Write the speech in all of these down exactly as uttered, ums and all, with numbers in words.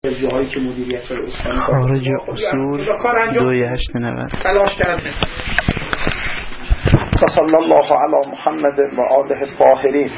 جاهایی که مدیریت اسلامی خارج اصول دوی هشت نود تلاش کرده. صلی الله علی محمد و آله الطاهرین.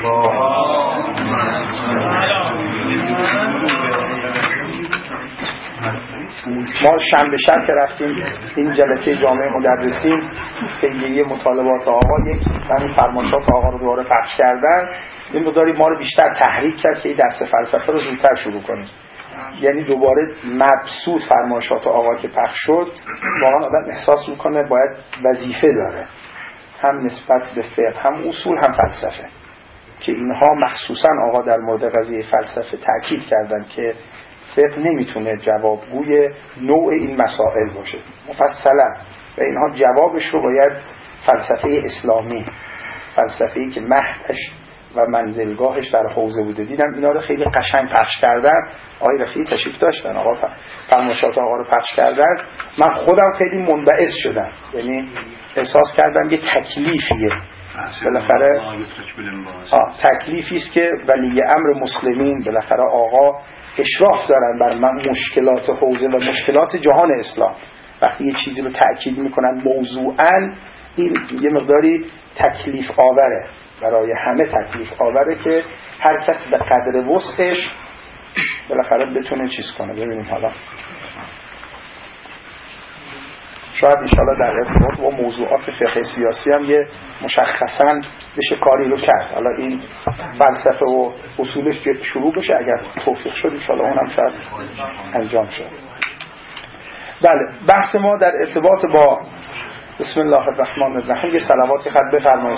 ما شنبه شب که رفتیم این جلسه جامعه مدرسین پیگیری مطالبات آقا، یک همین فرمایشات آقا رو دوباره پخش کردن، این مقداری ما رو بیشتر تحریک کرد که این درس فلسفه رو زودتر شروع کنیم. یعنی دوباره مبسوط فرمایشات آقا که پخش شد، واقعا آدم احساس میکنه باید وظیفه داره، هم نسبت به فقه، هم اصول، هم فلسفه، که اینها مخصوصا آقا در مورد قضیه فلسفه تأکید کردن که فقه نمیتونه جوابگوی نوع این مسائل باشه مفصلا، و اینها جوابش رو باید فلسفه اسلامی، فلسفه‌ای که مهدش و منزلگاهش در حوزه بوده. دیدم اینا رو خیلی قشنگ پخش کردن. آقای رفیعی تشریف داشتن، آقا فرمایشات آقا رو پخش کردن. من خودم خیلی منبعث شدم، یعنی احساس کردم یه تکلیفیه بالاخره، آه تکلیفی است که ولی امر مسلمین بالاخره آقا اشراف دارن بر من مشکلات حوزه و مشکلات جهان اسلام. وقتی یه چیزی رو تأکید میکنن موضوعاً، این یه مقداری تکلیف آوره، برای همه تکلیف آوره که هر کس به قدر وسعش بالاخره بتونه چیز کنه. ببینیم حالا شاید انشاءالله در ارتباط با موضوعات فقه سیاسی هم یه مشخصاً بشه کاری رو کرد. حالا این فلسفه و اصولش شروع بشه، اگر توفیق شد انشاءالله اونم شاید انجام شد. بله، بحث ما در ارتباط با بسم الله الرحمن الرحیم یه صلواتی خط بفرمایید.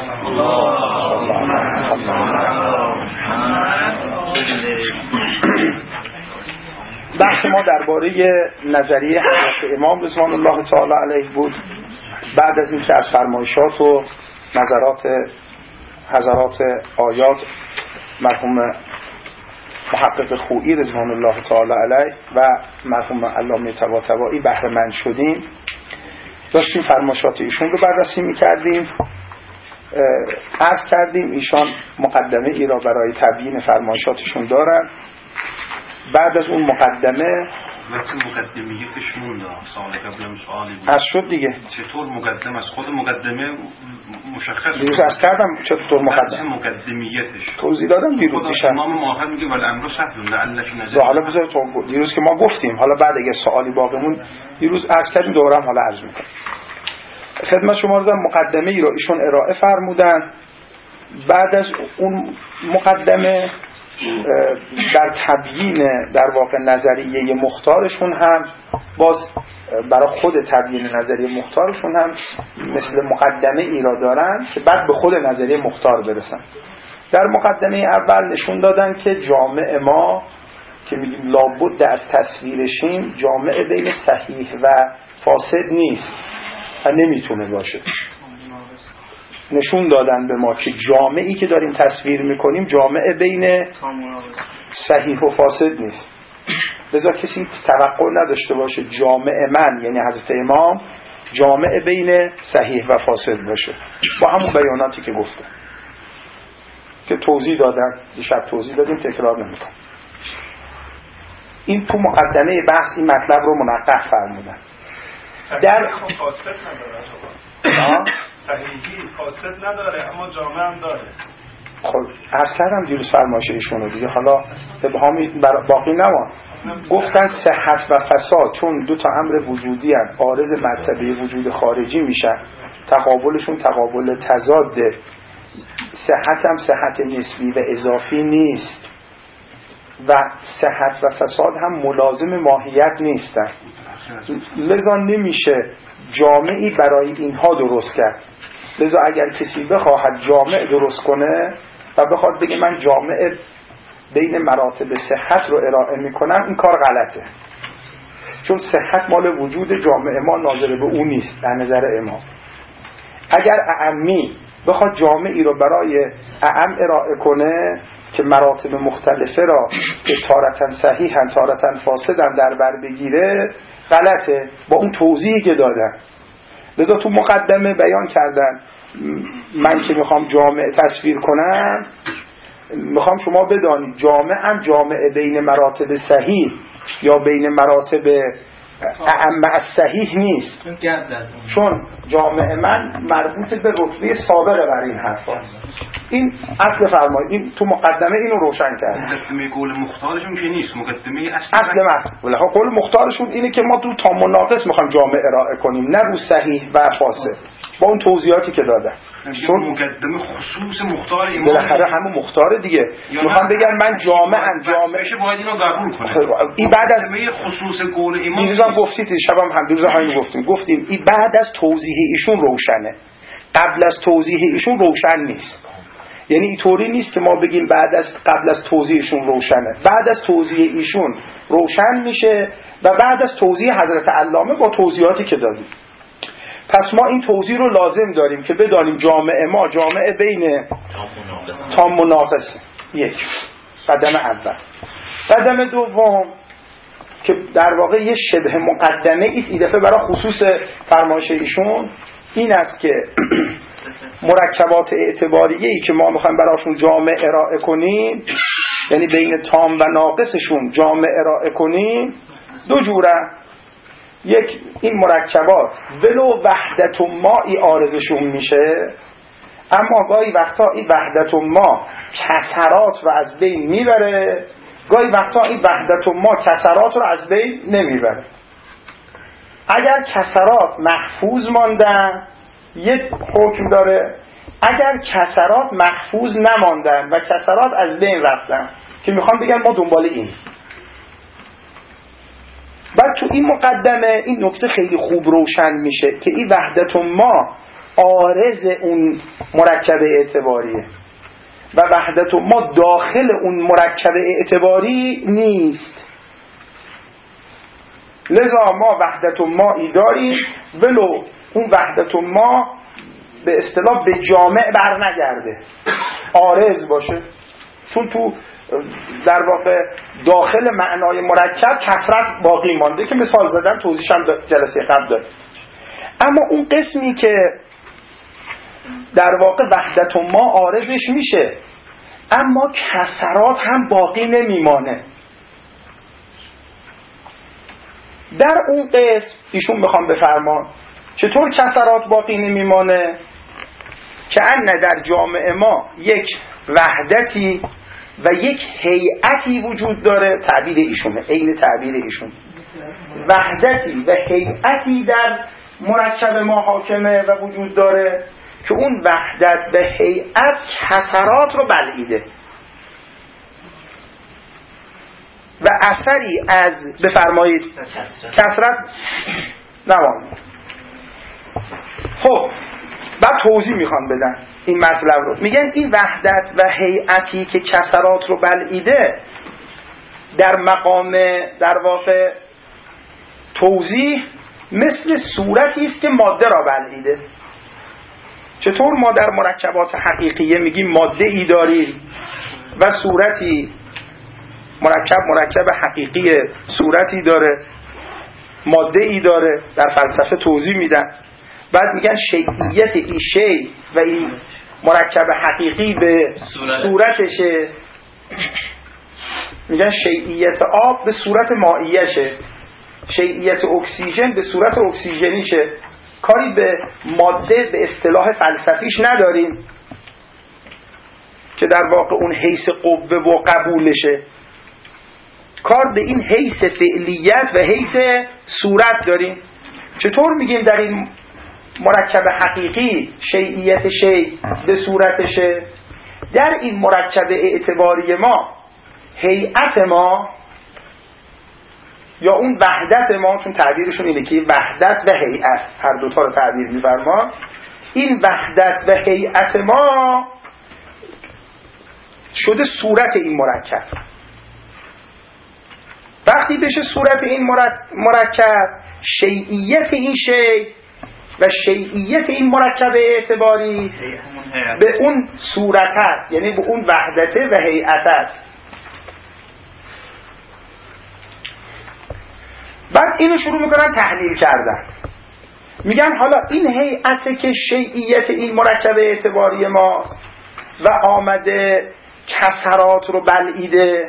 بحث ما درباره نظریه حضرت امام رضوان الله تعالی علیه بود، بعد از اینکه از فرمایشات و نظرات حضرات آیات مرحوم محقق خویی رضوان الله تعالی علیه و مرحوم علامه طباطبایی بهره مند شدیم، داشتیم فرمایشات ایشون رو بررسی می‌کردیم. عرض کردیم ایشان مقدمه ای را برای تبیین فرمایشاتشون دارن. بعد از اون مقدمه مثل مقدمیتشون سال قبلم سوالی بود از شد دیگه، چطور مقدمه از خود مقدمه مشخص دیروز عرض کردم چطور مقدمه مقدمیتش توضیح دادم دیروز دیشب. امام ماهر میگه ولی امر سهل لعلک نظر. حالا بذار تو دیروز که ما گفتیم، حالا بعد اگه سوالی باقیمون دیروز عرض کردیم دورم حالا عرض میکنم خدمت شما. رو مقدمه ای رو ایشون ارائه فرمودن. بعد از اون مقدمه در تبیین در واقع نظریه مختارشون هم باز برای خود تبیین نظریه مختارشون هم مثل مقدمه ای را دارن که بعد به خود نظریه مختار برسن. در مقدمه اول نشون دادن که جامعه ما که میگیم لابد از تصویرشیم، جامعه بین صحیح و فاسد نیست و نمیتونه باشه. نشون دادن به ما که جامعه‌ای که داریم تصویر میکنیم جامعه بین صحیح و فاسد نیست. لذا کسی توقع نداشته باشه جامعه من یعنی حضرت امام جامعه بین صحیح و فاسد باشه، با همون بیاناتی که گفتم که توضیح دادن دیشب، توضیح دادیم، تکرار نمیکنم. این تو مقدمه بحث این مطلب رو منقح فرمودن. در فاسد نداره، صحیحی فاسد نداره اما جامعه هم داره. خب عرض کردم دیروز فرمایش ایشونو دیگه، حالا ابهامی باقی نمان. گفتن صحت و فساد چون دو تا امر وجودی هست، عارض مرتبه وجود خارجی میشن، تقابلشون تقابل تضاده. صحت هم صحت نسبی و اضافی نیست و صحت و فساد هم ملازم ماهیت نیستن. لذا نمیشه جامعی برای اینها درست کرد. لذا اگر کسی بخواهد جامع درست کنه و بخواد بگه من جامع بین مراتب صحت رو ارائه میکنم، این کار غلطه، چون صحت مال وجود جامعه ما ناظر به اون نیست در نظر امام. اگر اعمی بخواد جامعی رو برای اعم ارائه کنه که مراتب مختلفه را که تارتاً صحیحاً تارتاً فاسداً در بر بگیره، غلطه با اون توضیحی که دادن. لذا تو مقدمه بیان کردن من که میخوام جامعه تصویر کنم میخوام شما بدانید جامع هم جامع بین مراتب صحیح یا بین مراتب اعم الصحیح نیست، چون جامع من مربوط به رتبه سابقه بر این حرف هست. این اصل فرمایید، این تو مقدمه اینو روشن کرد. مقدمه قول مختارشون که نیست، مقدمه اصل اصل متن. ولی قول مختارشون اینه که ما تو تام و ناقص میخوایم جامع ارائه کنیم، نه رو صحیح و فاسد، با اون توضیحاتی که دادن. چون مقدمه خصوص مختار امام بالاخره همون مختاره دیگه. میخوام بگم من جامعم جامع بشه باید اینو قبول کنه. این بعد از خصوص قول امام دیروزم گفتید، شبم هم دیروز همین گفتیم گفتیم این بعد از توضیح ایشون روشنه، قبل از توضیح ایشون روشن نیست. یعنی اینطوری نیست که ما بگیم بعد از قبل از توضیحشون روشنه، بعد از توضیح ایشون روشن میشه و بعد از توضیح حضرت علامه با توضیحاتی که دادیم. پس ما این توضیح رو لازم داریم که بدانیم جامعه ما جامعه بین تام و ناقص. یک قدم اول. قدم دوم که در واقع یه شبه مقدمه ایست این دفعه برای خصوص فرمایش ایشون، این است که مرکبات اعتباریه‌ای که ما میخوایم براشون جامع ارائه کنیم، یعنی بین تام و ناقصشون جامع ارائه کنیم، دو جوره. یک، این مرکبات ولو وحدت مایی عارضشون میشه، اما گاهی وقتا این وحدت ما کسرات رو از بین میبره، گاهی وقتا این وحدت ما کسرات رو از بین نمیبره. اگر کسرات محفوظ ماندن یک حکم داره، اگر کسرات محفوظ نماندن و کسرات از بین رفتن که میخوام بگن ما دنبال این. بعد تو این مقدمه این نکته خیلی خوب روشن میشه که این وحدت ما عارض اون مرکب اعتباریه و وحدت ما داخل اون مرکب اعتباری نیست. لذا ما وحدت ما ای داریم ولو اون وحدت ما به اصطلاح به جامع بر نگرده، عارض باشه، چون تو در واقع داخل معنای مرکب کثرت باقی مانده که مثال زدم، توضیحش هم جلسه قبل داد. اما اون قسمی که در واقع وحدت ما عارضش میشه اما کثرات هم باقی نمیمانه، در اون قسم ایشون میخوام بفرمان چطور کثرات باقی نمیمانه؟ که ان در جامعه ما یک وحدتی و یک هیئتی وجود داره، تعبیر ایشونه، عین تعبیر ایشون، وحدتی و هیئتی در مرکب ما حاکمه و وجود داره که اون وحدت و هیئت کثرات رو بلعیده و اثری از بفرمایید کثرت نمانده. خب بعد توضیح میخوان بدن این مطلب رو. میگن این وحدت و هیئتی که کثرات رو بلعیده در مقام در واقع توضیح مثل صورتی است که ماده را بلعیده. چطور ما در مرکبات حقیقیه میگیم ماده ای داریم و صورتی، مرکب مرکب حقیقی صورتی داره، ماده ای داره، در فلسفه توضیح میدن. بعد میگن شیعیت ای شی و این مرکب حقیقی به صورتشه، میگن شیعیت آب به صورت مائیشه، شیعیت اکسیژن به صورت اکسیژنیشه. کاری به ماده به اصطلاح فلسفیش نداریم که در واقع اون حیث قوه و قبولشه، کار به این حیث فعلیت و حیث صورت داریم. چطور میگیم در این مرکب حقیقی شیعیت شی به صورتشه؟ در این مرکب اعتباری ما هیئت ما یا اون وحدت ما، چون تعبیرشون اینه که وحدت و هیئت هر دوتا رو تعبیر می‌فرما، این وحدت و هیئت ما شده صورت این مرکب. وقتی بشه صورت این مرکب، شیعیت این شی و شیعیت این مرکب اعتباری به اون صورت است، یعنی به اون وحدت و هیئت است. بعد اینو شروع میکنن تحلیل کردن. میگن حالا این هیئت که شیعیت این مرکب اعتباری ما و آمده کسرات رو بلعیده.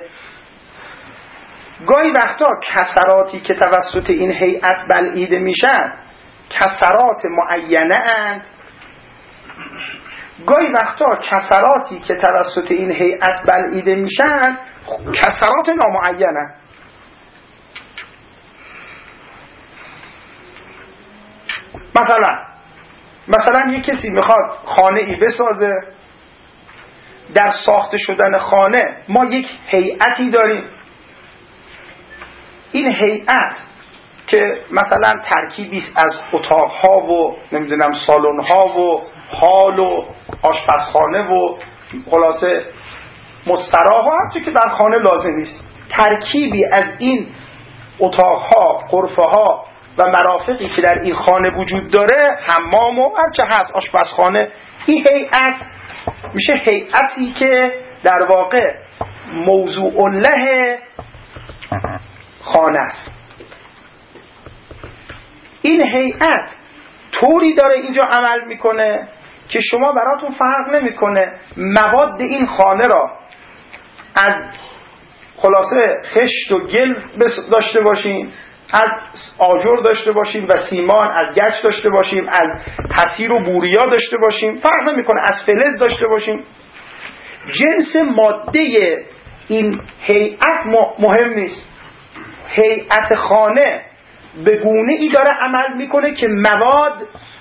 گاهی وقتا کسراتی که توسط این هیئت بلعیده میشن کسرات معینه اند، گاهی وقتا کسراتی که توسط این هیئت بلعیده میشن کسرات نامعینه. مثلا مثلا یک کسی میخواد خانه ای بسازه، در ساخته شدن خانه ما یک هیئتی داریم. این هیئت که مثلا ترکیبی از اتاقها و نمیدونم سالن‌ها و هال و آشپزخانه و خلاصه مستراح هر چی که در خانه لازم است، ترکیبی از این اتاقها، غرفه‌ها و مرافقی که در این خانه وجود داره، حمام و هر چه هست، آشپزخانه، این هیئت میشه هیئتی که در واقع موضوع له خانه است. این هیئت طوری داره اینجا عمل میکنه که شما براتون فرق نمیکنه مواد این خانه را از خلاصه خشت و گل داشته باشیم، از آجر داشته باشیم و سیمان، از گچ داشته باشیم، از حصیر و بوریا داشته باشیم، فرق نمیکنه، از فلز داشته باشیم. جنس ماده این هیئت مهم نیست. هیئت خانه به گونه ای داره عمل میکنه که مواد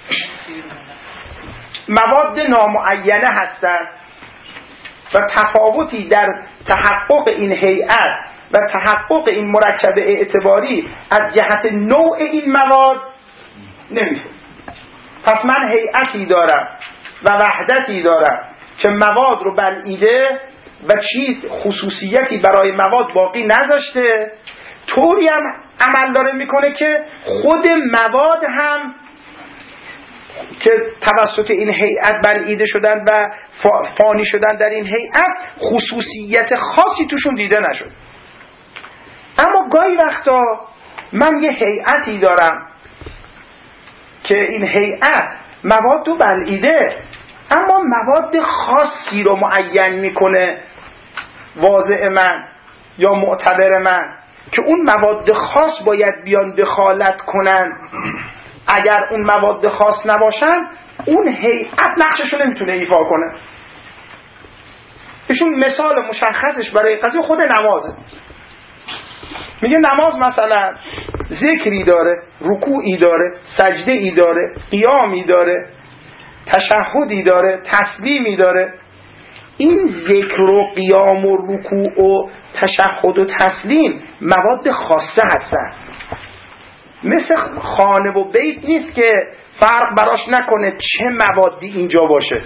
مواد نامعینه هستند و تفاوتی در تحقق این هیئت و تحقق این مرکب اعتباری از جهت نوع این مواد نمیشه. پس من هیئتی دارم و وحدتی دارم که مواد رو بلعیده و چیز خصوصیتی برای مواد باقی نذاشته، طوری هم عمل داره میکنه که خود مواد هم که توسط این هیئت بلعیده شدن و فانی شدن در این هیئت خصوصیت خاصی توشون دیده نشد. اما گاهی وقتا من یه هیئتی دارم که این هیئت مواد رو بلعیده اما مواد خاصی رو معین میکنه واضع من یا معتبر من که اون مواد خاص باید بیان دخالت کنن. اگر اون مواد خاص نباشن اون هیئت نقششو نمیتونه ایفا کنه. ایشون مثال مشخصش برای قضیه خود نمازه. میگه نماز مثلا ذکری داره، رکوعی داره، سجده‌ای داره، قیامی داره، تشهدی داره، تسلیمی داره. این ذکر و قیام و رکوع و تشهد و تسلیم مواد خاصه هستن. مثل خانه و بیت نیست که فرق براش نکنه چه موادی اینجا باشه.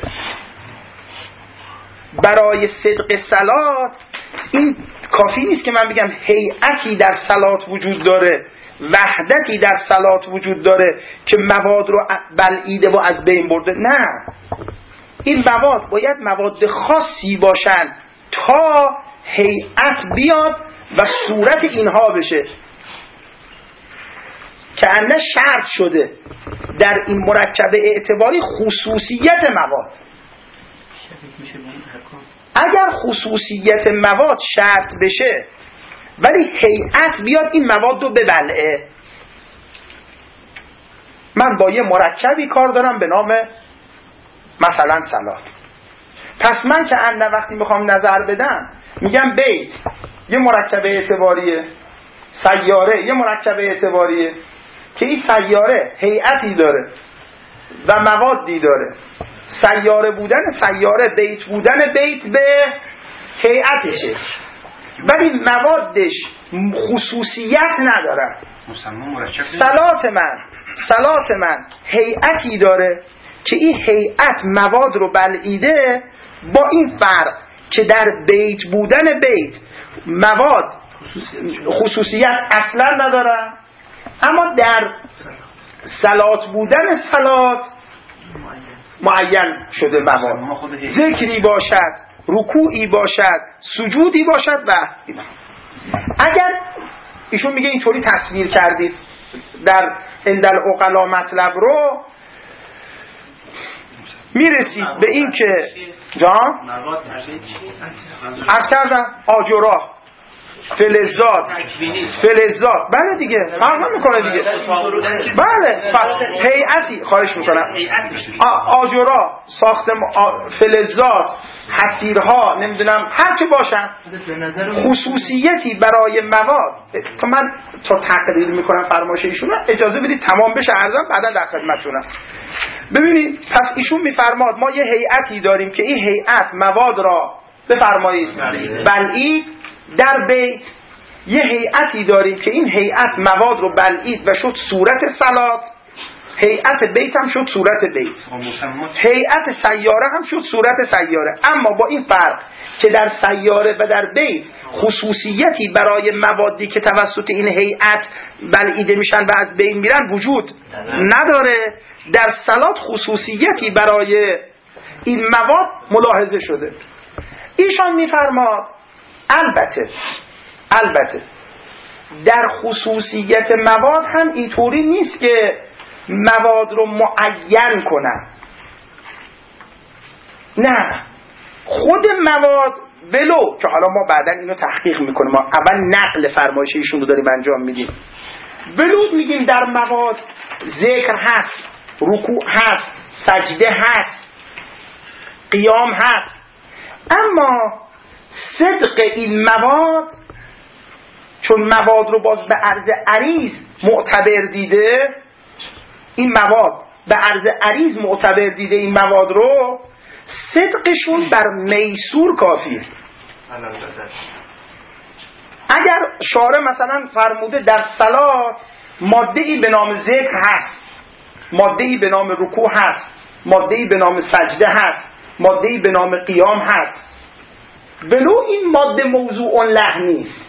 برای صدق صلات این کافی نیست که من بگم هیئتی در صلات وجود داره، وحدتی در صلات وجود داره که مواد رو بلعیده و از بین برده. نه، این مواد باید مواد خاصی باشن تا هیئت بیاد و صورت اینها بشه که انه شرط شده در این مرکب اعتباری خصوصیت مواد. اگر خصوصیت مواد شرط بشه ولی هیئت بیاد این مواد رو ببلعه، من با یه مرکبی کار دارم به نام مثلا صلات. پس من که انه وقتی میخوام نظر بدم میگم بیت یه مرکب اعتباریه، سیاره یه مرکب اعتباریه که این سیاره هیئتی داره و موادی داره. سیاره بودن سیاره، بیت بودن بیت به هیئتشه، ولی موادش خصوصیت نداره. صلات من صلات من هیئتی داره که این هیئت مواد رو بلعیده، با این فرق که در بیت بودن بیت مواد خصوصیت اصلا نداره، اما در صلات بودن صلات معین شده مواد. ذکری باشد، رکوعی باشد، سجودی باشد و اگر ایشون میگه اینطوری تصویر کردید در اندل عقلا مطلب رو، میرسید به این که جان عرض کردم آجرا فلزات فلزات بله دیگه فرق نمیکنه دیگه بله هیئتی خواهش میکنم آجرا ساخت فلزات حصیرها نمیدونم هر چه باشن خصوصیتی برای مواد تا من تا تقریر میکنم فرمایش ایشون اجازه بدید تمام بشه عرضم بعدا در خدمتتونم. ببینید پس ایشون میفرماد ما یه هیئتی داریم که این هیئت مواد را بفرمایید بلعید در بیت، یه هیئتی داریم که این هیئت مواد رو بلعید و شد صورت صلات، هیئت بیت هم شد صورت بیت، هیئت سیاره هم شد صورت سیاره. اما با این فرق که در سیاره و در بیت خصوصیتی برای موادی که توسط این هیئت بلعیده میشن و از بین میرن وجود نداره. در صلات خصوصیتی برای این مواد ملاحظه شده. ایشان میفرماد البته البته در خصوصیت مواد هم اینطوری نیست که مواد رو معین کنن، نه، خود مواد ولو که حالا ما بعدا اینو تحقیق میکنیم، ما اول نقل فرمایش ایشون رو داریم انجام میدیم، ولو میگیم در مواد ذکر هست، رکوع هست، سجده هست، قیام هست، اما صدق این مواد چون مواد رو باز به عرض عریض معتبر دیده، این مواد به عرض عریض معتبر دیده این مواد رو، صدقشون بر میسور کافیه. اگر شارع مثلا فرموده در صلات ماده‌ای به نام ذکر هست، ماده‌ای به نام رکوع هست، ماده‌ای به نام سجده هست، ماده‌ای به نام قیام هست، ولو این ماده موضوع له نیست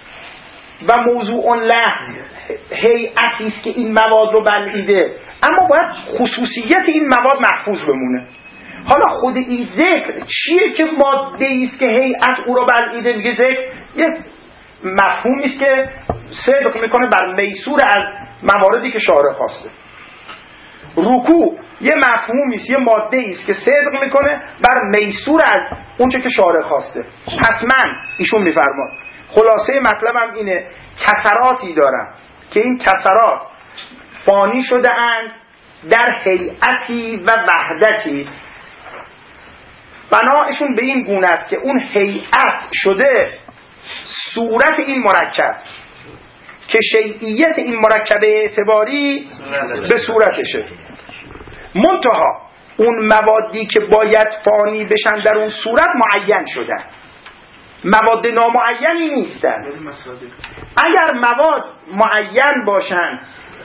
و موضوع له هیئتی است که این مواد رو بلعیده، اما باید خصوصیت این مواد محفوظ بمونه. حالا خود این ذکر چیه که ماده است که هیئت او رو بلعیده؟ میگه ذکر یک مفهومی است که صدق میکنه بر میسور از مواردی که شارع خواسته. رکوع یه مفهومی است، یه ماده است که صدق میکنه بر میسور از اونچه که شارع خواسته. پس من ایشون میفرماد خلاصه مطلبم اینه، کسراتی دارم که این کسرات فانی شده اند در هیئتی و وحدتی، بنایشون به این گونه است که اون هیئت شده صورت این مرکب که شیعیت این مرکب اعتباری به صورتشه، منتها اون موادی که باید فانی بشن در اون صورت معین شدن، مواد نامعینی نیستن. اگر مواد معین باشن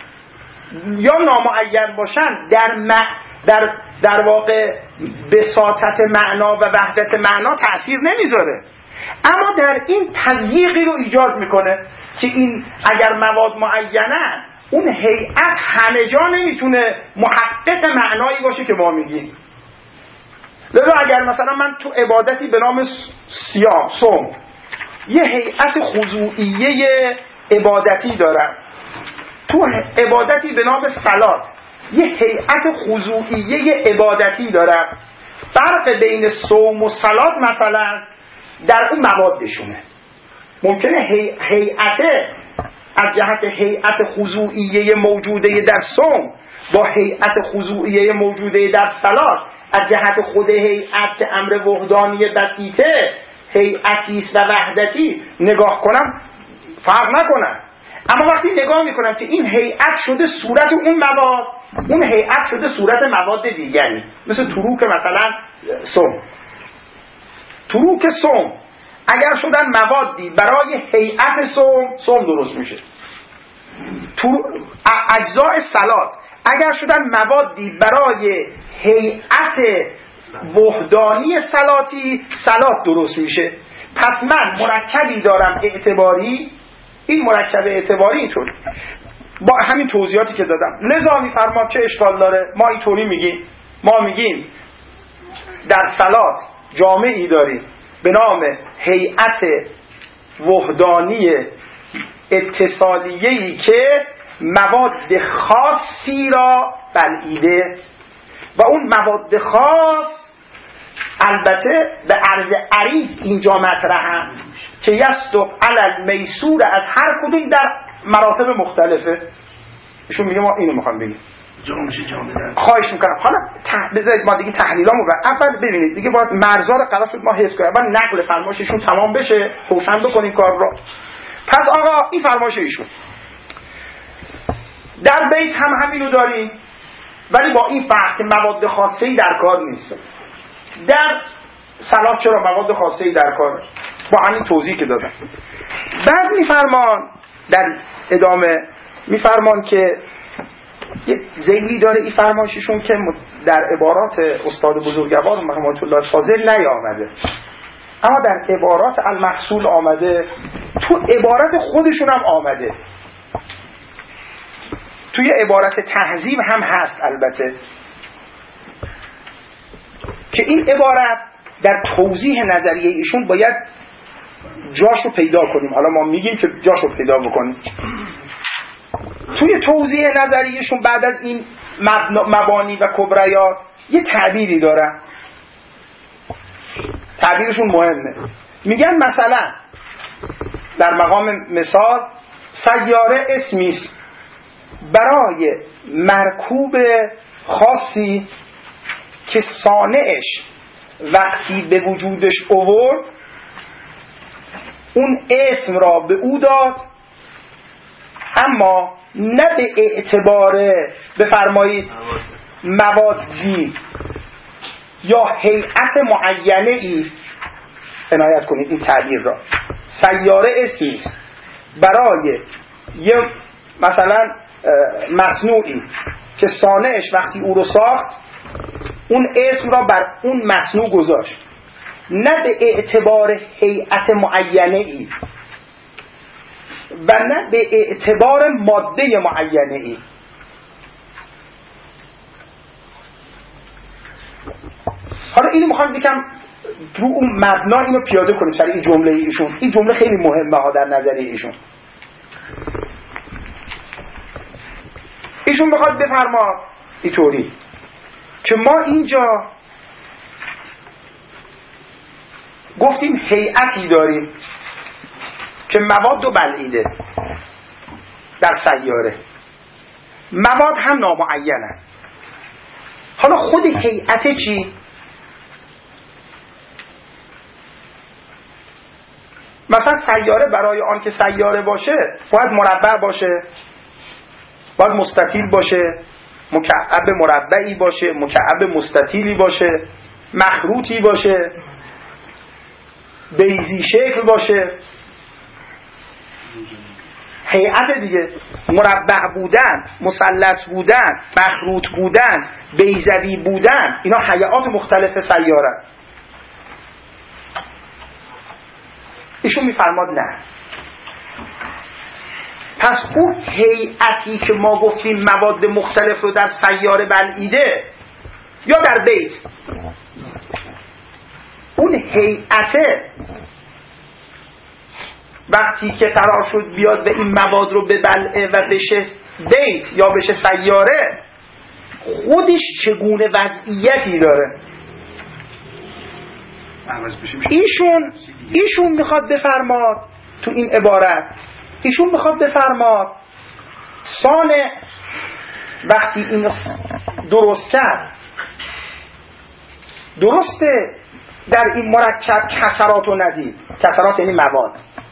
یا نامعین باشن در م... در در واقع بساطت معنا و وحدت معنا تأثیر نمیذاره، اما در این تضییقی رو ایجاد میکنه که این اگر مواد معینن اون هیئت همه جا نمیتونه محقق معنایی باشه که ما میگیم. لذا اگر مثلا من تو عبادتی به نام صیام صوم یه هیئت خضوعیه عبادتی دارم، تو عبادتی به نام صلات یه هیئت خضوعیه عبادتی دارم، فرق بین صوم و صلات مثلا در اون موادشونه. ممکنه هیئت از جهت هیئت خضوعیه موجوده در صوم با هیئت خضوعیه موجوده در صلات از جهت خود هیئت که امر وحدانی بسیطه هیئتی است و وحدتی نگاه کنم فرق نکنم، اما وقتی نگاه میکنم که این هیئت شده صورت اون مواد، اون هیئت شده صورت مواد دیگری، مثل تروک مثلا صوم، تروک صوم اگر شدن موادی برای هیئت صوم، صوم درست میشه. اجزاء صلات اگر شدن موادی برای هیئت وحدانی صلاتی، صلات درست میشه. پس من مرکبی دارم اعتباری، این مرکب اعتباری اینطور با همین توضیحاتی که دادم. لذا میفرماد چه اشکال داره؟ ما اینطوری میگیم، ما میگیم در صلات جامعی داریم به نام هیئت وحدانی اتصالیه‌ای که مواد خاصی را بلعیده و اون مواد خاص البته به عرض عریض اینجا مطرحن که یصدق علی المیسور از هر کدوم در مراتب مختلفه. ایشون میگه ما اینو میخوام بگیم. خواهش میکنم حالا ت... بذارید ما دیگه تحلیلامو رو اول ببینید دیگه باید مرزا رو قرار شد ما حفظ کنیم. اول نقل فرمایششون تمام بشه، روشن بکنیم کار رو. پس آقا این فرمایش ایشون در بیت هم همینو داریم، ولی با این فرق که مواد خاصه‌ای در کار نیست. در صلات چرا مواد خاصه‌ای در کار؟ با همین توضیح که دادم. بعد میفرمان در ادامه میفرمان که یه ذیلی داره این فرمایششون که در عبارات استاد بزرگوار محمد الله فاضل نیامده، اما در عبارات المحصول آمده، تو عبارت خودشون هم آمده، توی عبارت تهذیب هم هست البته، که این عبارت در توضیح نظریه ایشون باید جاشو پیدا کنیم. حالا ما میگیم که جاشو پیدا بکنیم. توی توضیح نظریهشون بعد از این مبانی و کبریات یه تعبیری دارن، تعبیرشون مهمه. میگن مثلا در مقام مثال سیاره اسمیست برای مرکوب خاصی که صانعش وقتی به وجودش آورد اون اسم را به او داد، اما نه به اعتبار بفرمایید موادی یا هیئت معینه ای. عنایت کنید این تعبیر را. سیاره اسمیست برای یه مثلا مصنوعی که صانعش وقتی او رو ساخت اون اسم را بر اون مصنوع گذاشت، نه به اعتبار هیئت معینه ای و نه به اعتبار ماده معینه ای. حالا اینو میخوام بگم رو اون مبنا اینو پیاده کنیم سر این جمله ایشون. این جمله خیلی مهمه ها در نظریه ایشون. ایشون میخواد بفرما اینطوری که ما اینجا گفتیم هیئتی داریم که مواد و بلعیده در سیاره، مواد هم نامعینه. حالا خود هیئت چی؟ مثلا سیاره برای آن که سیاره باشه باید مربع باشه، باید مستطیل باشه، مکعب مربعی باشه، مکعب مستطیلی باشه، مخروطی باشه، بیضی شکل باشه. هیئت دیگه مربع بودن، مثلث بودن، مخروط بودن، بیضوی بودن، اینا هیئات مختلف سیاره. ایشون میفرماد نه. پس اون هیئتی که ما گفتیم مواد مختلف رو در سیاره بلعیده یا در بیت، اون هیئته وقتی که قرار شد بیاد به این مواد رو ببلعه و بشه بیت یا بشه سیاره، خودش چگونه وضعیتی داره. ایشون ایشون میخواد بفرماد تو این عبارت، ایشون میخواد بفرماد صانع وقتی این درست کرد، درسته در این مرکب کسرات رو ندید، کسرات یعنی مواد،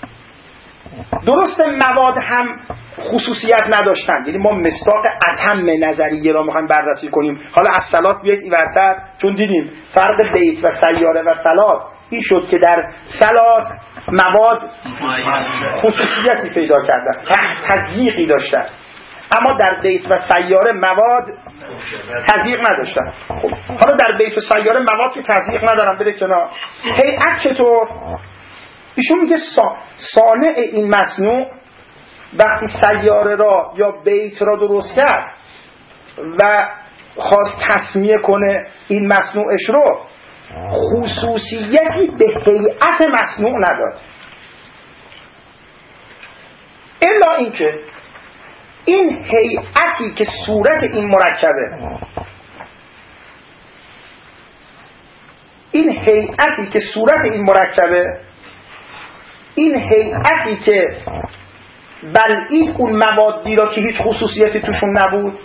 درسته مواد هم خصوصیت نداشتن، یعنی ما مصداق اتم نظریه را میخوایم بررسی کنیم. حالا از صلات بیایید این ورتر، چون دیدیم فرق بیت و سیاره و صلات این شد که در صلات مواد خصوصیتی پیدا کردن، تضییقی داشتن، اما در بیت و سیاره مواد تضییق نداشتن. خب حالا در بیت و سیاره مواد که تضییق ندارن بده کنار. هیئت چطور؟ ایشون میگه صانع این مصنوع وقتی سیاره را یا بیت را درست کرد و خواست تسمیه کنه این مصنوعش رو، خصوصیتی به هیئت مصنوع نداد، الا اینکه این هیئتی که صورت این مرکبه این هیئتی که صورت این مرکبه، این هیئتی که بلعید اون موادی را که هیچ خصوصیتی توشون نبود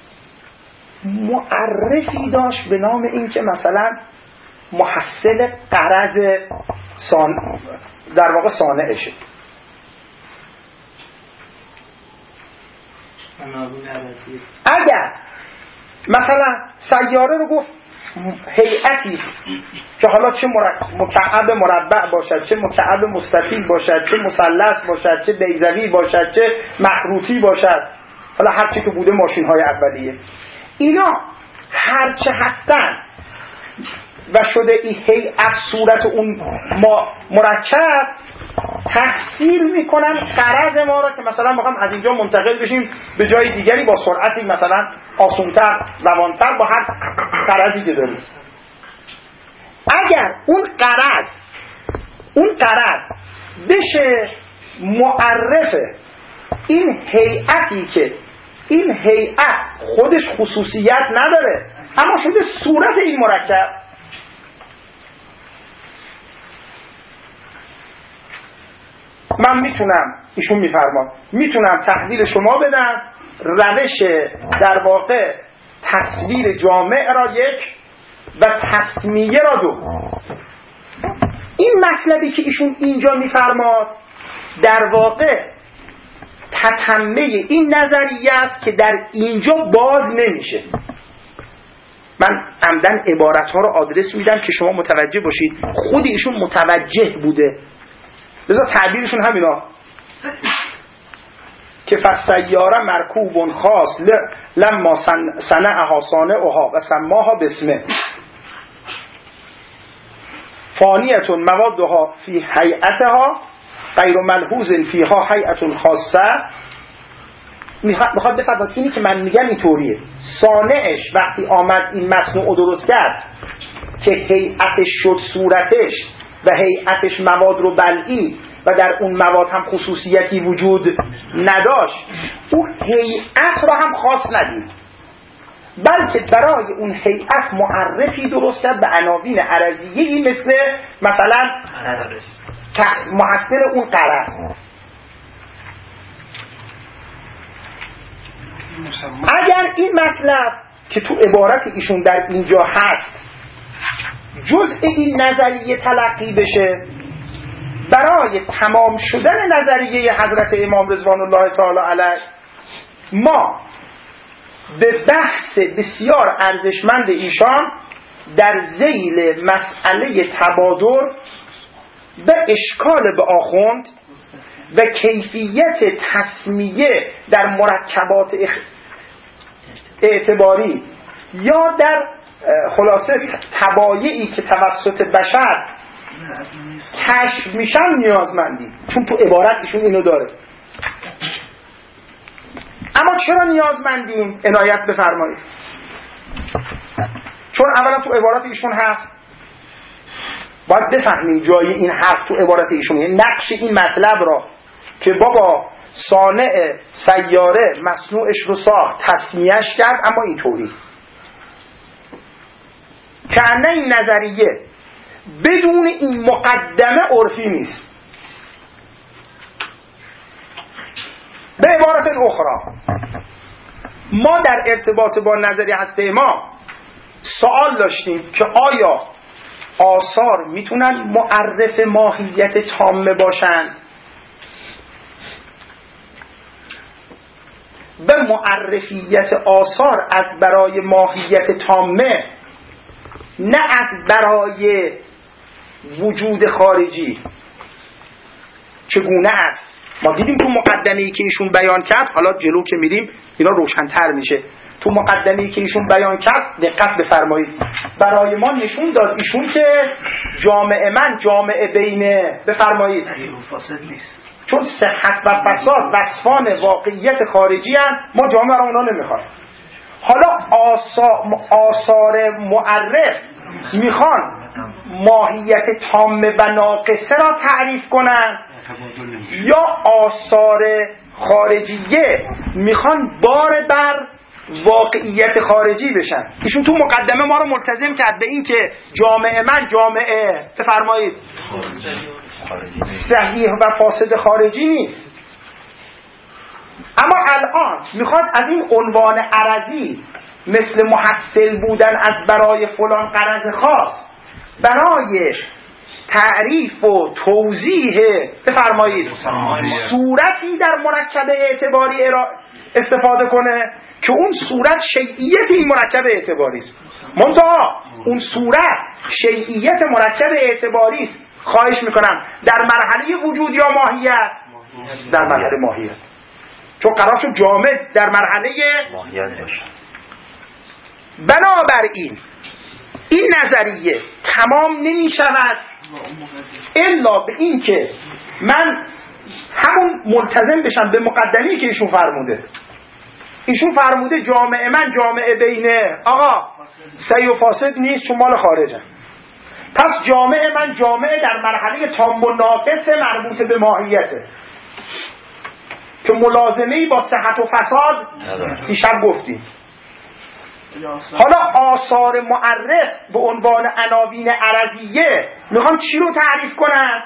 معرفی داشت به نام این که مثلا محصل غرض سان... در واقع صانعشه. اگر مثلا سیاره رو گفت هیئتی که حالا چه مکعب مربع باشد، چه مکعب مستطیل باشد، چه مثلث باشد، چه بیضوی باشد، چه مخروطی باشد، حالا هر چی که بوده ماشین های اولیه، اینا هر چه هستن و شده این هیئت صورت اون ما مرکب تحصیل میکنن غرض ما را که مثلا میخوام از اینجا منتقل بشیم به جای دیگری با سرعتی مثلا آسان‌تر، روان‌تر، با هر غرضی که داریم. اگر اون غرض اون غرض بشه معرف این هیئتی که این هیئت خودش خصوصیت نداره اما شده صورت این مرکب، من میتونم، ایشون میفرمان، میتونم تحویل شما بدم روش در واقع تصویر جامع را یک و تسمیه را دو. این مطلبی که ایشون اینجا میفرماد در واقع تتمه این نظریه است که در اینجا باز نمیشه. من عمدن عبارتها رو آدرس میدم که شما متوجه باشید خود ایشون متوجه بوده، لذا تعبیرشون همینا که فالسیاره مرکوب خاص لما صنعها صانعها و سماها باسمه فانیة موادها فی هیئتها غیر ملحوظ فیها هیئت خاصه. میخواد بفرماد اینی که من میگم اینطوریه، صانعش وقتی آمد این مصنوع رو درست کرد که هیئتش شد صورتش و هیئتش مواد رو بلعید و در اون مواد هم خصوصیتی وجود نداشت، اون هیئت رو هم خاص ندید بلکه برای اون هیئت معرفی درست کرد به عناوین عرضیه‌ای مثل مثلا محصل اون غرض. اگر این مطلب که تو عبارت ایشون در اینجا هست جزء این نظریه تلقی بشه، برای تمام شدن نظریه حضرت امام رضوان الله تعالی علیه ما به بحث بسیار ارزشمند ایشان در ذیل مسئله تبادر و اشکال به آخوند و کیفیت تسمیه در مرکبات اعتباری یا در خلاصه تبایعی که توسط بشر کشف میشن نیازمندی، چون تو عبارتشون اینو داره. اما چرا نیازمندیم؟ عنایت بفرمایید. چون اولا تو عبارت ایشون هست، باید بفهمیم جای این حرف تو عبارت ایشون، یعنی نقش این مطلب را که بابا صانع سیاره مصنوعش رو ساخت تسمیهش کرد، اما اینطوری که انه این نظریه بدون این مقدمه عرفی نیست. به عبارت اخرى ما در ارتباط با نظریه هسته ما سوال داشتیم که آیا آثار میتونن معرف ماهیت تامه باشند؟ به معرفیت آثار از برای ماهیت تامه، نه از برای وجود خارجی چگونه است؟ ما دیدیم تو مقدمه‌ای که ایشون بیان کرد، حالا جلو که میریم اینا روشن‌تر میشه. تو مقدمه‌ای که ایشون بیان کرد دقت بفرمایید، برای ما نشون داد ایشون که جامعه من جامعه بینه بفرمایید فاسد نیست، چون صحت و فساد وصفان واقعیت خارجی هستند، ما جامعه را اونا نمیخوایم. حالا آثار معرف میخوان ماهیت تامه و ناقصه را تعریف کنن، یا آثار خارجیه میخوان بار بر واقعیت خارجی بشن. ایشون تو مقدمه ما رو ملتزم کرد به این که جامعه من جامعه بفرمایید صحیح و فاسد خارجی نیست، اما الان میخواد از این عنوان عرضی مثل محصل بودن از برای فلان غرض خاص برای تعریف و توضیح بفرمایید صورتی در مرکب اعتباری استفاده کنه که اون صورت شیعیت این مرکب اعتباری است. منتها اون صورت شیعیت مرکب اعتباری است. خواهش میکنم در مرحله وجود یا ماهیت؟ در مرحله ماهیت، چون قرار شد جامد در مرحله ماهیت باشه. بنابراین این نظریه تمام نمی شود الا به این که من همون ملتزم بشم به مقدمی که ایشون فرموده. ایشون فرموده جامعه من جامعه بینه آقا صحیح و فاسد نیست چون مال خارجه، پس جامعه من جامعه در مرحله تام و ناقص مربوط به ماهیته که ملازمه‌ای با صحت و فساد دیشب گفتیم. حالا آثار معرف به عنوان عناوین عرضیه میخوام چی رو تعریف کنن؟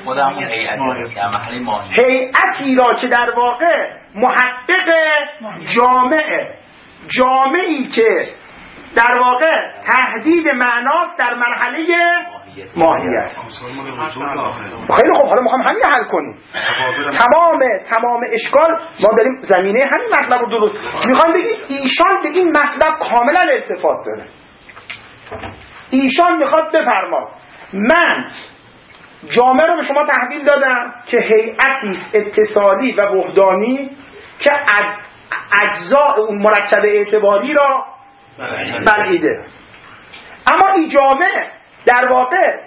هیئتی را که در واقع محقق جامعه جامعی که در واقع تهدید معناست در مرحله ماهیت. خیلی خوب، حالا میخوام همین حل کنیم. تمام تمام اشکال ما داریم زمینه همین مطلب رو درست میخوام بگیم. ایشان به این مطلب کاملا التفات داره. ایشان میخواد بفرماد من جامعه رو به شما تحویل دادم که هیئتی اتصالی و وحدانی که اجزاء اون مرکب اعتباری را بلعیده، اما این جامعه در واقع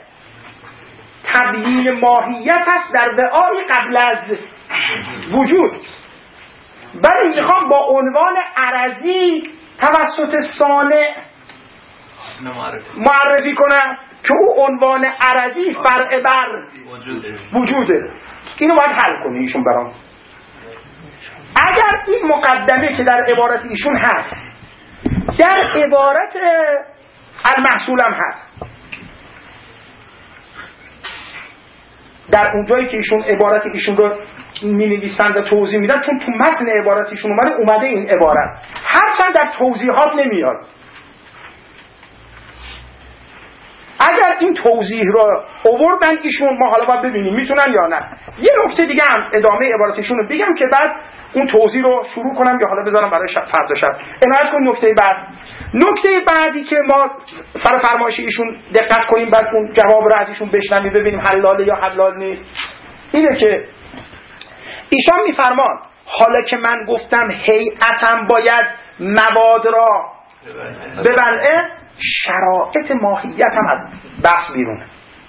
تبیین ماهیت است در وعای قبل از وجود. ولی میخوام با عنوان عرضی توسط صانع معرفی کنم که او عنوان عرضی فرع بر وجوده. اینو باید حل کنه ایشون برام. اگر این مقدمه که در عبارت ایشون هست در عبارت المحصول هم هست، در اونجایی که ایشون عبارت ایشون رو می نویسند و توضیح میدن، چون تو متن عبارت ایشون اومده اومده این عبارت هرچند در توضیحات نمیاد. اگر این توضیح رو آوردن ایشون، ما حالا باید ببینیم میتونن یا نه. یه نکته دیگه هم ادامه عبارت ایشون رو بگم که بعد اون توضیح رو شروع کنم یا حالا بذارم برای شب فردا شب. عنایت کن نکته بعد. نکته بعدی که ما سر فرمایش ایشون دقت کنیم، بعد اون جواب رو از ایشون بشنویم ببینیم حلاله یا حلال نیست، اینه که ایشان میفرمان حالا که من گفتم هیئتم باید مواد را ببلعه، شرایط ماهیت هم از بحث بیرونه،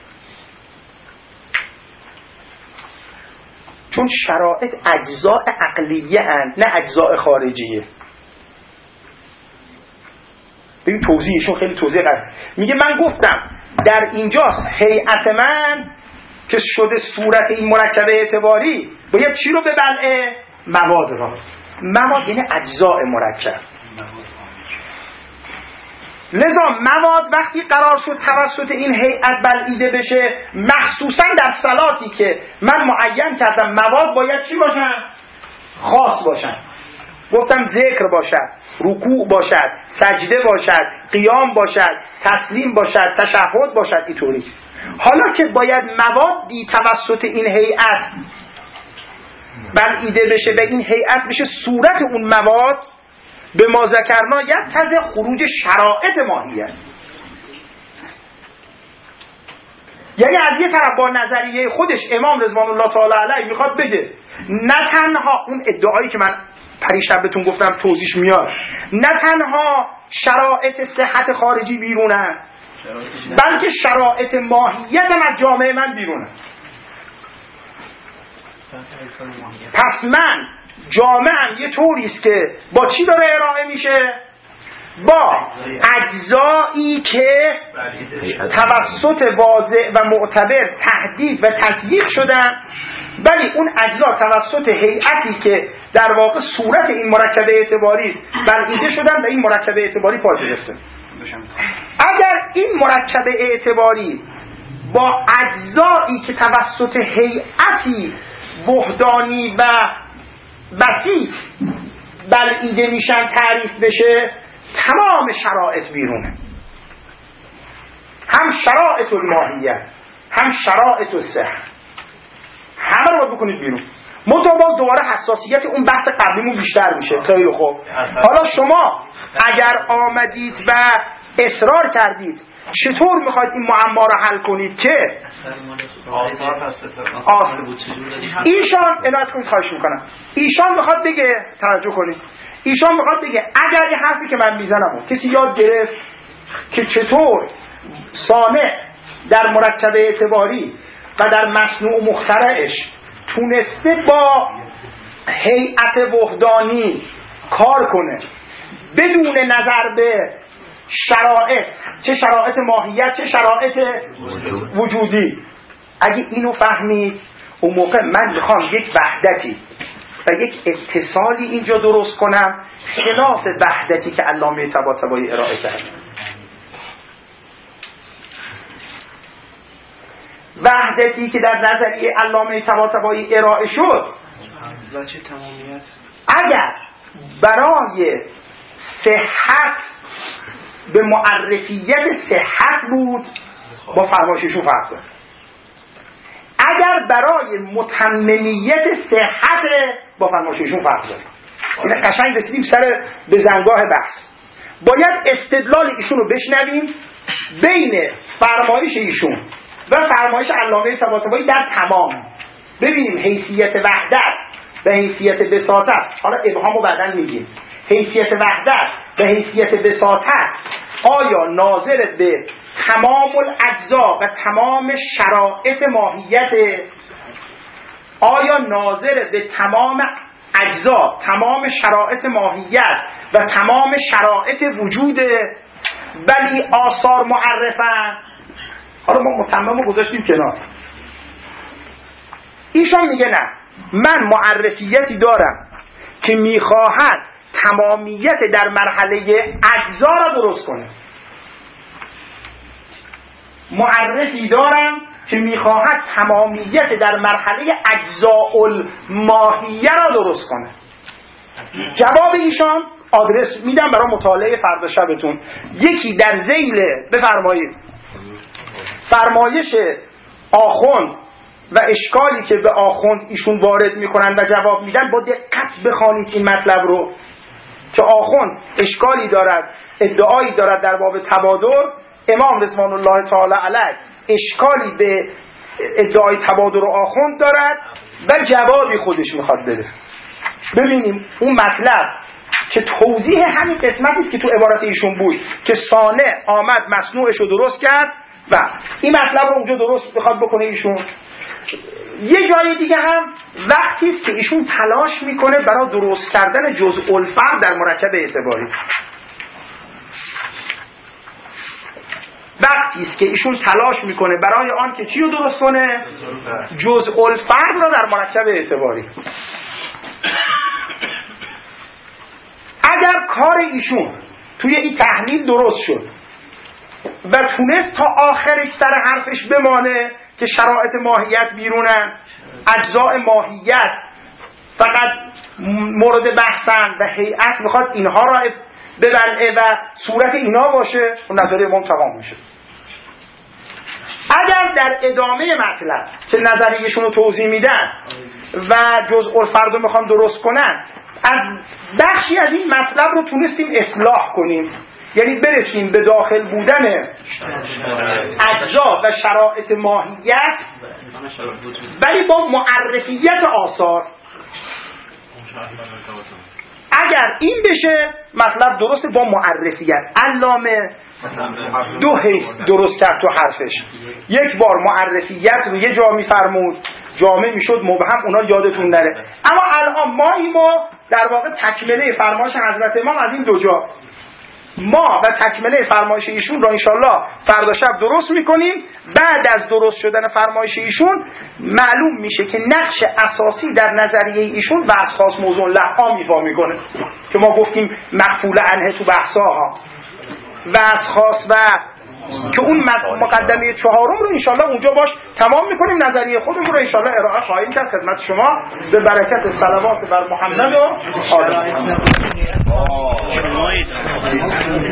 چون شرایط اجزاء عقلیه اند نه اجزاء خارجیه. ببین توضیحشون خیلی توضیح قشنگ. میگه من گفتم در اینجاست هیئت من که شده صورت این مرکب اعتباری باید چی رو ببلعه؟ مواد را. مواد یعنی اجزاء مرکب. لذا مواد وقتی قرار شد توسط این هیئت بلعیده بشه، مخصوصا در صلاتی که من معین کردم مواد باید چی باشن؟ خاص باشن. گفتم ذکر باشد، رکوع باشد، سجده باشد، قیام باشد، تسلیم باشد، تشهد باشد. اینطوری حالا که باید موادی توسط این هیئت بلعیده بشه و این هیئت بشه صورت اون مواد، به ما ذکرنا یقتضی خروج شرائط ماهیت. یعنی از یه طرف با نظریه خودش امام رضوان الله تعالی علیه میخواد بگه نه تنها اون ادعایی که من پریشب بهتون گفتم توضیحش میاد، نه تنها شرائط صحت خارجی بیرونه، بلکه شرائط ماهیت هم از جامعه من بیرونه. پس من جامعه هم یه طوریست که با چی داره ارائه میشه؟ با اجزایی که توسط واضح و معتبر تهدید و تضییق شدن، ولی اون اجزا توسط هیئتی که در واقع صورت این مرکب اعتباری است بلعیده شدن و این مرکب اعتباری پا گرفته. اگر این مرکب اعتباری با اجزایی که توسط هیئتی وحدانی و بسیط بلعیده میشن تعریف بشه، تمام شرایط بیرونه، هم شرایط الماهیت هم شرایط الصحه، همه رو باید بکنید بیرون. منتها باز دوباره حساسیت اون بحث قبلیمون بیشتر میشه. خیلی خوب، حالا شما اگر آمدید و اصرار کردید چطور میخواید این معما رو حل کنید که آسان ایشان عنایت کنید، خواهش میکنم، ایشان میخواد بگه، توجه کنید، ایشان میخواد بگه اگر یه حرفی که من میزنم کسی یاد گرفت که چطور صانع در مرکب اعتباری و در مصنوع مخترعش تونسته با هیئت وحدانی کار کنه بدون نظر به شرایط، چه شرایط ماهیت چه شرایط وجودی، اگه اینو فهمید اون موقع من میخوام یک وحدتی و یک اتصالی اینجا درست کنم خلاف وحدتی که علامه طباطبایی ارائه کرد. وحدتی که در نظریه علامه طباطبایی ارائه شد اگر برای صحت به معرفیت صحت بود با فرمایششون فرق داره، اگر برای متممیت صحت با فرمایششون فرق داره. این قشنگ رسیدیم سر به زنگاه بحث. باید استدلال ایشون رو بشنویم بین فرمایش ایشون و فرمایش علامه طباطبایی در تمام، ببینیم حیثیت وحدت و حیثیت بساطت، حالا ابهامو بعداً میگیم، حیثیت وحدت و حیثیت بساطت آیا ناظر به تمام الاجزا و تمام شرایط ماهیت، آیا ناظر به تمام اجزا تمام شرایط ماهیت و تمام شرایط وجود ولی آثار معرفن؟ حالا ما متمم رو گذاشتیم کنار. ایشان میگه نه، من معرفیتی دارم که میخواهد تمامیت در مرحله اجزا را درست کنه، معرفی دارم که میخواهد تمامیت در مرحله اجزاء الماهیه را درست کنه. جواب ایشان آدرس میدم برای مطالعه فردا شبتون. یکی در ذیل بفرمایید فرمایش آخوند و اشکالی که به آخوند ایشون وارد میکنن و جواب میدن، با دقت بخوانید این مطلب رو که آخوند اشکالی دارد، ادعایی دارد در باب تبادر، امام رضوان الله تعالی علیه اشکالی به ادعای تبادر آخوند دارد و جوابی خودش میخواد بده. ببینیم اون مطلب که توضیح همین قسمتی است که تو عبارت ایشون بود که صانع آمد مصنوعش رو درست کرد و این مطلب رو اونجا درست بخواد بکنه ایشون. یه جای دیگه هم وقتی است که ایشون تلاش میکنه برای درست کردن جزء الفرد در مرکب اعتباری، وقتی است که ایشون تلاش میکنه برای آن که چی رو درست کنه؟ جزء الفرد رو در مرکب اعتباری. اگر کار ایشون توی این تحلیل درست شد و تونست تا آخرش سر حرفش بمانه که شرایط ماهیت بیرونن، اجزاء ماهیت فقط مورد بحثن و هیئت میخواد اینها را ببلعه و صورت اینا باشه، و نظریه امام تمام میشه. اگر در ادامه مطلب که نظریهشون رو توضیح میدن و جزء الفرد رو میخوان درست کنن، از بخشی از این مطلب رو تونستیم اصلاح کنیم، یعنی برسیم به داخل بودن اجزا و شرایط ماهیت ولی با معرفیت آثار. اگر این بشه مطلب درسته با معرفیت. علامه دو حیث درست کرد تو حرفش. یک بار معرفیت رو یه جا میفرمود جامع میشد مبهم، اونا یادتون نره. اما الان ما ایمو در واقع تکمله فرمایش حضرت امام از این دو جا ما و تکمله فرمایش ایشون را انشالله فردا شب درست میکنیم. بعد از درست شدن فرمایش ایشون معلوم میشه که نقش اساسی در نظریه ایشون وعظ خاص موضوع لحا میفا میکنه که ما گفتیم مقفول عنه تو بحثاها. وعظ خاص و که اون مقدمه چهارم رو انشالله اونجا باش تمام میکنیم. نظریه خودمون رو انشالله ارائه خواهیم کرد خدمت شما به برکت صلوات بر محمد و آل